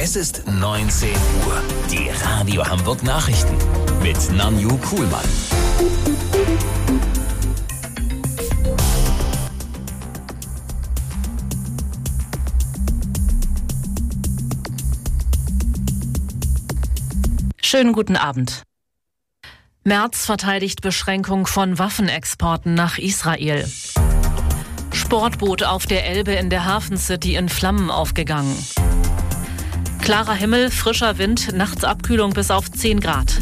Es ist 19 Uhr. Die Radio Hamburg Nachrichten mit Nanju Kuhlmann. Schönen guten Abend. Merz verteidigt Beschränkung von Waffenexporten nach Israel. Sportboot auf der Elbe in der Hafencity in Flammen aufgegangen. Klarer Himmel, frischer Wind, nachts Abkühlung bis auf 10 Grad.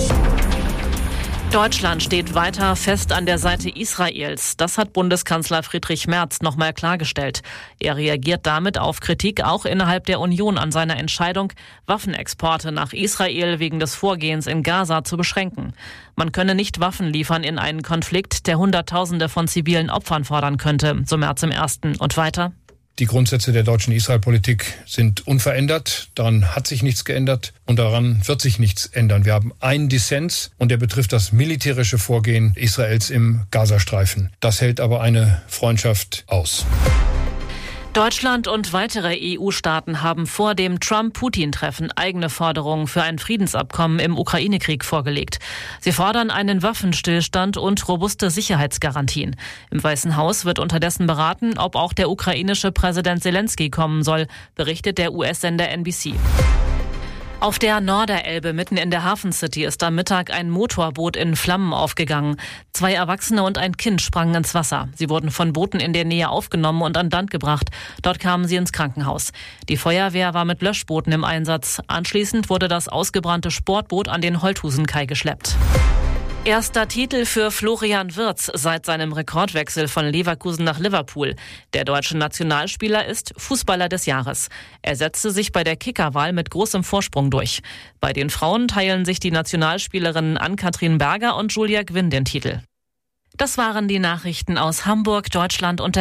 Deutschland steht weiter fest an der Seite Israels. Das hat Bundeskanzler Friedrich Merz nochmal klargestellt. Er reagiert damit auf Kritik auch innerhalb der Union an seiner Entscheidung, Waffenexporte nach Israel wegen des Vorgehens in Gaza zu beschränken. Man könne nicht Waffen liefern in einen Konflikt, der Hunderttausende von zivilen Opfern fordern könnte, so Merz im Ersten. Und weiter: Die Grundsätze der deutschen Israel-Politik sind unverändert. Daran hat sich nichts geändert und daran wird sich nichts ändern. Wir haben einen Dissens und der betrifft das militärische Vorgehen Israels im Gazastreifen. Das hält aber eine Freundschaft aus. Deutschland und weitere EU-Staaten haben vor dem Trump-Putin-Treffen eigene Forderungen für ein Friedensabkommen im Ukraine-Krieg vorgelegt. Sie fordern einen Waffenstillstand und robuste Sicherheitsgarantien. Im Weißen Haus wird unterdessen beraten, ob auch der ukrainische Präsident Zelensky kommen soll, berichtet der US-Sender NBC. Auf der Norderelbe mitten in der Hafencity ist am Mittag ein Motorboot in Flammen aufgegangen. 2 Erwachsene und ein Kind sprangen ins Wasser. Sie wurden von Booten in der Nähe aufgenommen und an Land gebracht. Dort kamen sie ins Krankenhaus. Die Feuerwehr war mit Löschbooten im Einsatz. Anschließend wurde das ausgebrannte Sportboot an den Holthusenkai geschleppt. Erster Titel für Florian Wirtz seit seinem Rekordwechsel von Leverkusen nach Liverpool. Der deutsche Nationalspieler ist Fußballer des Jahres. Er setzte sich bei der Kickerwahl mit großem Vorsprung durch. Bei den Frauen teilen sich die Nationalspielerinnen Ann-Kathrin Berger und Julia Gwynn den Titel. Das waren die Nachrichten aus Hamburg, Deutschland und der